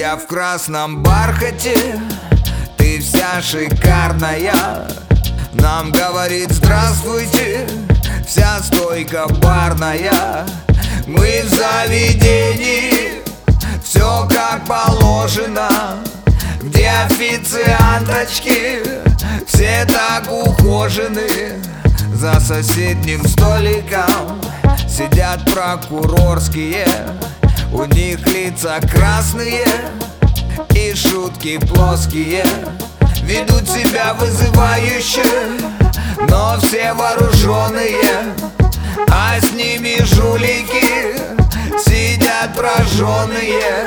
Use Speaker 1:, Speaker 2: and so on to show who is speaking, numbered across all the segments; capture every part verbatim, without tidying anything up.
Speaker 1: Я в красном бархате, ты вся шикарная. Нам говорит здравствуйте вся стойка барная. Мы в заведении, все как положено, где официанточки все так ухожены. За соседним столиком сидят прокурорские, у них лица красные и шутки плоские. Ведут себя вызывающе, но все вооруженные, а с ними жулики сидят прожженные.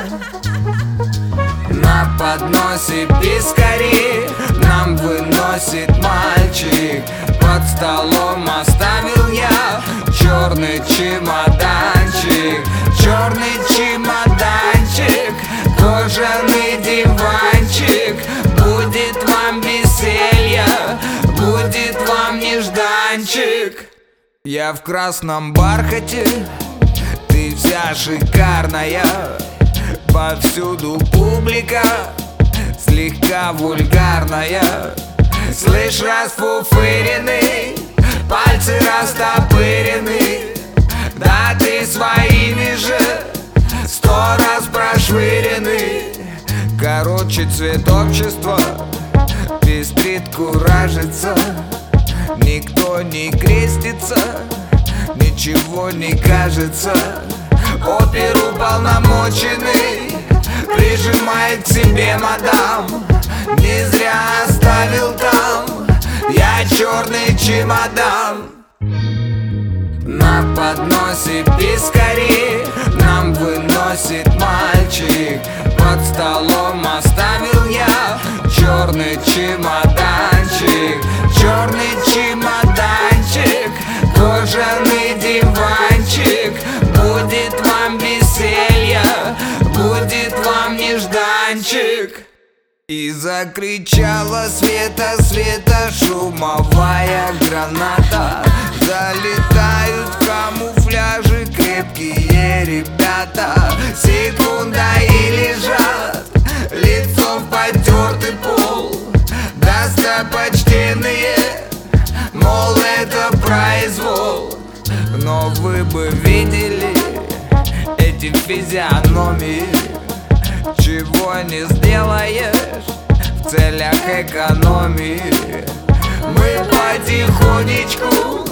Speaker 1: На подносе пискари нам выносит мальчик. Под столом оставил я черный чемоданчик. Черный чемоданчик, кожаный диванчик. Будет вам веселье, будет вам нежданчик. Я в красном бархате, ты вся шикарная. Повсюду публика слегка вульгарная. Слышь, расфуфыренный, пальцы растопырены. Да ты своими же сто раз прошвырены. Короче, цвет общества пестрит, куражится. Никто не крестится, ничего не кажется. Оперуполномоченный прижимает к себе мадам. Не зря оставил там я черный чемодан. На подносе пискари нам выносит мальчик. Под столом оставил я черный чемоданчик. Черный чемоданчик, кожаный диванчик. Будет вам веселье, будет вам нежданчик. И закричала Света, Света, шумовая граната. Залетают в камуфляже крепкие ребята. Секунда и лежат лицом в потертый пол. Достопочтенные, мол, это произвол. Но вы бы видели эти физиономии. Чего не сделаешь в целях экономии. Мы потихонечку